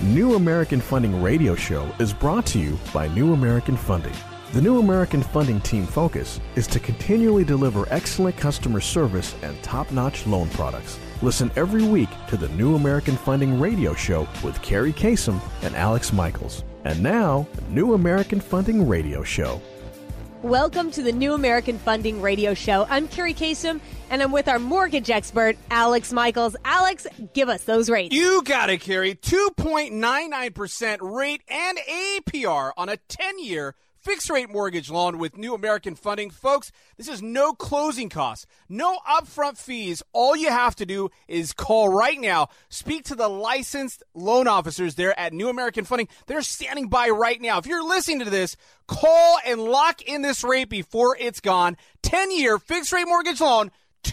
New American Funding Radio Show is brought to you by New American Funding. The New American Funding team focus is to continually deliver excellent customer service and top-notch loan products. Listen every week to the New American Funding Radio Show with Carrie Kasem and Alex Michaels. And now, New American Funding Radio Show. Welcome to the New American Funding Radio Show. I'm Carrie Kasem, and I'm with our mortgage expert, Alex Michaels. Alex, give us those rates. You got it, Carrie. 2.99% rate and APR on a 10-year fixed-rate mortgage loan with New American Funding. Folks, this is no closing costs, no upfront fees. All you have to do is call right now. Speak to the licensed loan officers there at New American Funding. They're standing by right now. If you're listening to this, call and lock in this rate before it's gone. 10-year fixed-rate mortgage loan,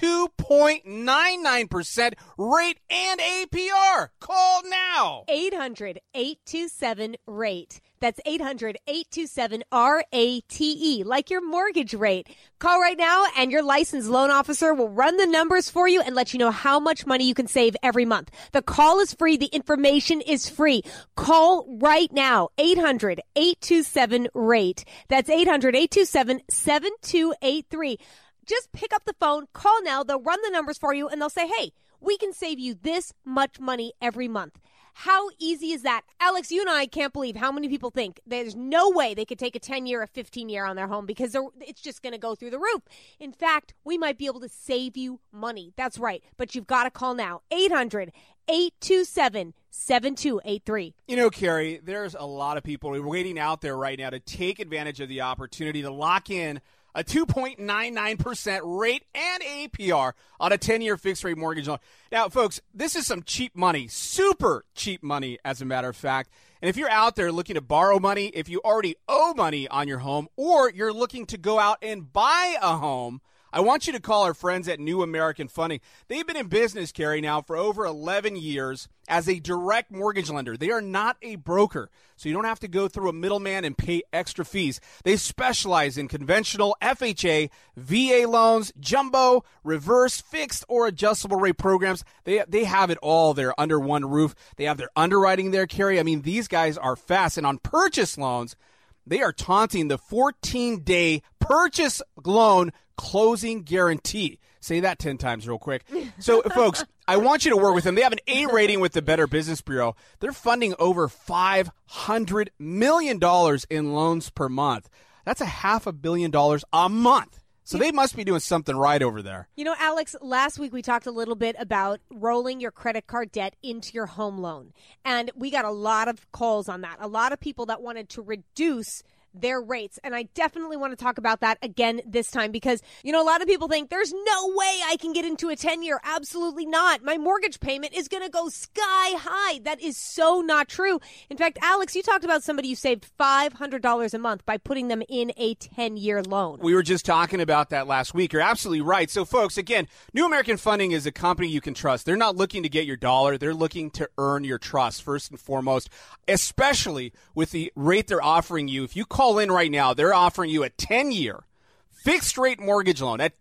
2.99% rate and APR. Call now. 800-827-RATE. That's 800-827-RATE, like your mortgage rate. Call right now, and your licensed loan officer will run the numbers for you and let you know how much money you can save every month. The call is free. The information is free. Call right now, 800-827-RATE. That's 800-827-7283. Just pick up the phone, call now, they'll run the numbers for you, and they'll say, hey, we can save you this much money every month. How easy is that? Alex, you and I can't believe how many people think there's no way they could take a 10-year or 15-year on their home because it's just going to go through the roof. In fact, we might be able to save you money. That's right. But you've got to call now. 800-827-7283. You know, Carrie, there's a lot of people waiting out there right now to take advantage of the opportunity to lock in a 2.99% rate and APR on a 10-year fixed-rate mortgage loan. Now, folks, this is some cheap money, super cheap money, as a matter of fact. And if you're out there looking to borrow money, if you already owe money on your home, or you're looking to go out and buy a home, I want you to call our friends at New American Funding. They've been in business, Carrie, now for over 11 years as a direct mortgage lender. They are not a broker, so you don't have to go through a middleman and pay extra fees. They specialize in conventional FHA, VA loans, jumbo, reverse, fixed, or adjustable rate programs. They have it all there under one roof. They have their underwriting there, Carrie. I mean, these guys are fast. And on purchase loans, they are taunting the 14-day purchase loan closing guarantee. Say that 10 times real quick. So, folks, I want you to work with them. They have an A rating with the Better Business Bureau. They're funding over $500 million in loans per month. That's $500 million a month. So they must be doing something right over there. You know, Alex, last week we talked a little bit about rolling your credit card debt into your home loan. And we got a lot of calls on that. A lot of people that wanted to reduce their rates. And I definitely want to talk about that again this time because, you know, a lot of people think there's no way I can get into a 10-year. Absolutely not. My mortgage payment is going to go sky high. That is so not true. In fact, Alex, you talked about somebody you saved $500 a month by putting them in a 10-year loan. We were just talking about that last week. You're absolutely right. So, folks, again, New American Funding is a company you can trust. They're not looking to get your dollar. They're looking to earn your trust, first and foremost, especially with the rate they're offering you. If you call in right now, they're offering you a 10-year fixed-rate mortgage loan at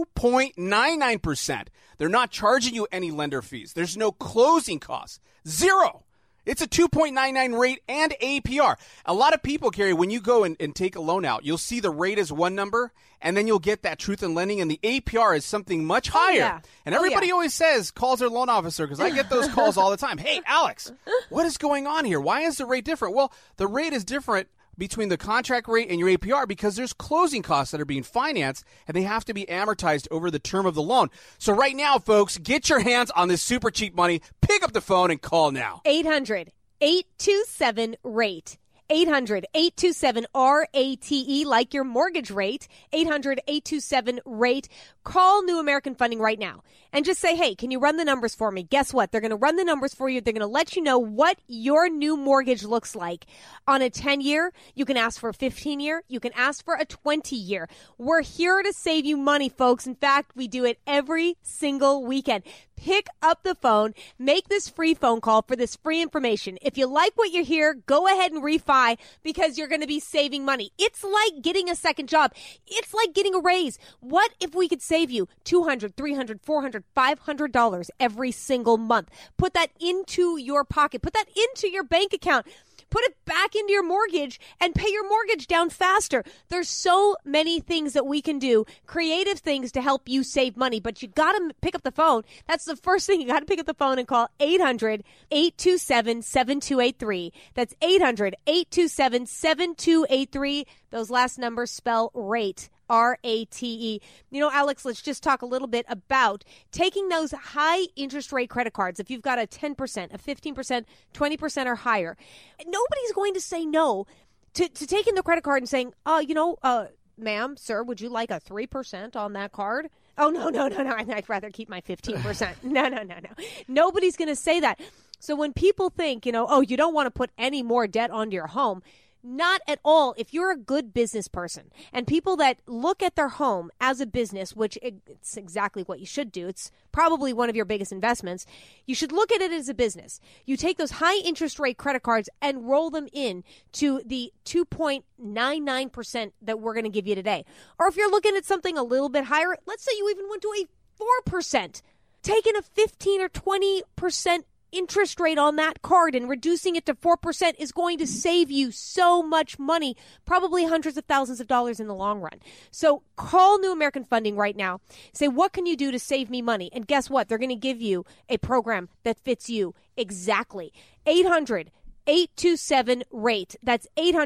2.99%. They're not charging you any lender fees. There's no closing costs. Zero. It's a 2.99 rate and APR. A lot of people, Carrie, when you go and take a loan out, you'll see the rate is one number, and then you'll get that truth in lending, and the APR is something much higher. Yeah. And everybody always says, calls their loan officer, because I get those calls all the time. Hey, Alex, what is going on here? Why is the rate different? Well, the rate is different between the contract rate and your APR because there's closing costs that are being financed and they have to be amortized over the term of the loan. So right now, folks, get your hands on this super cheap money. Pick up the phone and call now. 800-827-RATE. 800-827-RATE, like your mortgage rate. 800-827-RATE. Call New American Funding right now and just say, hey, can you run the numbers for me? Guess what? They're going to run the numbers for you. They're going to let you know what your new mortgage looks like. On a 10-year, you can ask for a 15-year. You can ask for a 20-year. We're here to save you money, folks. In fact, we do it every single weekend. Pick up the phone. Make this free phone call for this free information. If you like what you hear, go ahead and refi high because you're going to be saving money. It's like getting a second job. It's like getting a raise. What if we could save you $200, $300, $400, $500 every single month? Put that into your pocket. Put that into your bank account. Put it back into your mortgage and pay your mortgage down faster. There's so many things that we can do, creative things to help you save money, but you got to pick up the phone. That's the first thing. You got to pick up the phone and call 800-827-7283. That's 800-827-7283. Those last numbers spell RATE. RATE. Alex, let's just talk a little bit about taking those high interest rate credit cards. If you've got a 10%, a 15%, 20% or higher, nobody's going to say no to taking the credit card and saying, ma'am, sir, would you like a 3% on that card? Oh, no. I'd rather keep my 15%. No. Nobody's going to say that. So when people think, you don't want to put any more debt onto your home, not at all. If you're a good business person and people that look at their home as a business, which it's exactly what you should do. It's probably one of your biggest investments. You should look at it as a business. You take those high interest rate credit cards and roll them in to the 2.99% that we're going to give you today. Or if you're looking at something a little bit higher, let's say you even went to a 4%, taking a 15 or 20% interest rate on that card and reducing it to 4% is going to save you so much money, probably hundreds of thousands of dollars in the long run. So call New American Funding right now. Say, what can you do to save me money? And guess what? They're going to give you a program that fits you exactly. 800-827-RATE. That's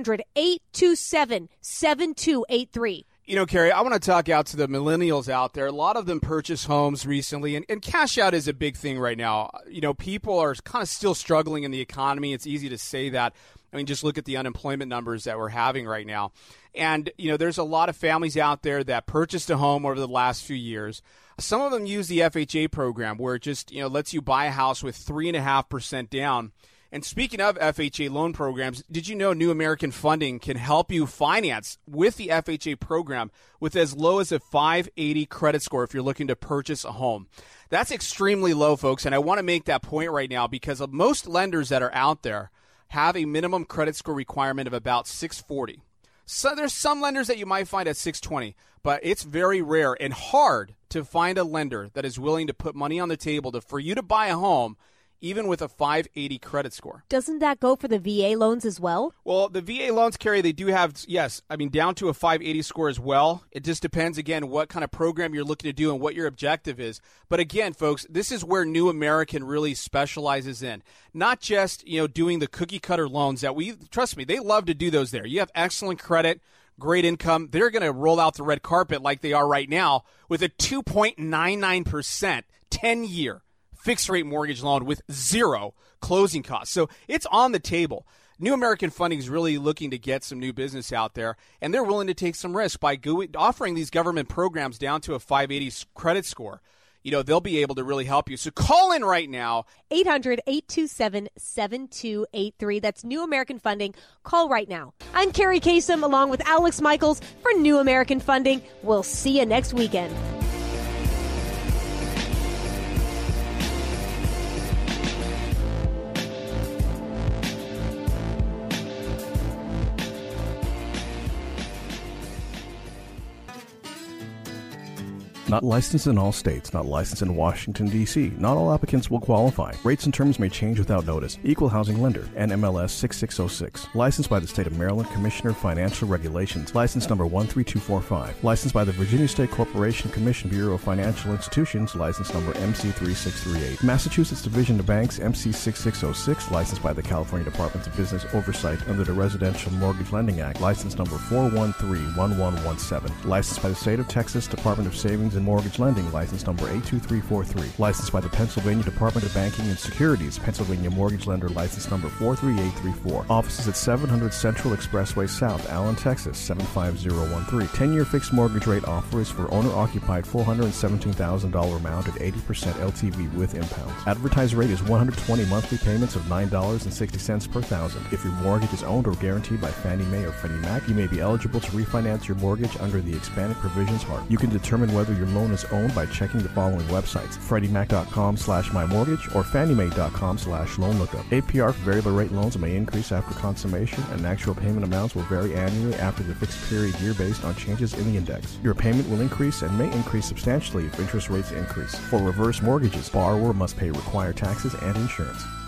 800-827-7283. Carrie, I want to talk out to the millennials out there. A lot of them purchased homes recently, and cash out is a big thing right now. People are kind of still struggling in the economy. It's easy to say that. I mean, just look at the unemployment numbers that we're having right now. And, there's a lot of families out there that purchased a home over the last few years. Some of them use the FHA program where it just, lets you buy a house with 3.5% down. And speaking of FHA loan programs, did you know New American Funding can help you finance with the FHA program with as low as a 580 credit score if you're looking to purchase a home? That's extremely low, folks, and I want to make that point right now because of most lenders that are out there have a minimum credit score requirement of about 640. So there's some lenders that you might find at 620, but it's very rare and hard to find a lender that is willing to put money on the table for you to buy a home even with a 580 credit score. Doesn't that go for the VA loans as well? Well, the VA loans, Carrie, they do have, down to a 580 score as well. It just depends, again, what kind of program you're looking to do and what your objective is. But again, folks, this is where New American really specializes in. Not just, doing the cookie cutter loans that trust me, they love to do those there. You have excellent credit, great income. They're going to roll out the red carpet like they are right now with a 2.99% 10-year fixed rate mortgage loan with zero closing costs. So it's on the table. New American Funding is really looking to get some new business out there, and they're willing to take some risk by offering these government programs down to a 580 credit score. They'll be able to really help you. So call in right now. 800-827-7283. That's New American Funding. Call right now. I'm Carrie Kasem along with Alex Michaels for New American Funding. We'll see you next weekend. Not licensed in all states, not licensed in Washington, D.C. Not all applicants will qualify. Rates and terms may change without notice. Equal Housing Lender, NMLS 6606. Licensed by the State of Maryland Commissioner of Financial Regulations. License number 13245. Licensed by the Virginia State Corporation Commission Bureau of Financial Institutions. License number MC3638. Massachusetts Division of Banks, MC 6606. Licensed by the California Department of Business Oversight under the Residential Mortgage Lending Act. License number 4131117. Licensed by the State of Texas Department of Savings and Mortgage Lending, license number 82343. Licensed by the Pennsylvania Department of Banking and Securities, Pennsylvania Mortgage Lender, license number 43834. Offices at 700 Central Expressway South, Allen, Texas, 75013. 10-year fixed mortgage rate offer is for owner-occupied $417,000 amount at 80% LTV with impounds. Advertised rate is 120 monthly payments of $9.60 per thousand. If your mortgage is owned or guaranteed by Fannie Mae or Freddie Mac, you may be eligible to refinance your mortgage under the expanded provisions HARP. You can determine whether your your loan is owned by checking the following websites: FreddieMac.com/MyMortgage or FannieMae.com/LoanLookup. APR for variable rate loans may increase after consummation, and actual payment amounts will vary annually after the fixed period year based on changes in the index. Your payment will increase and may increase substantially if interest rates increase. For reverse mortgages, borrower must pay required taxes and insurance.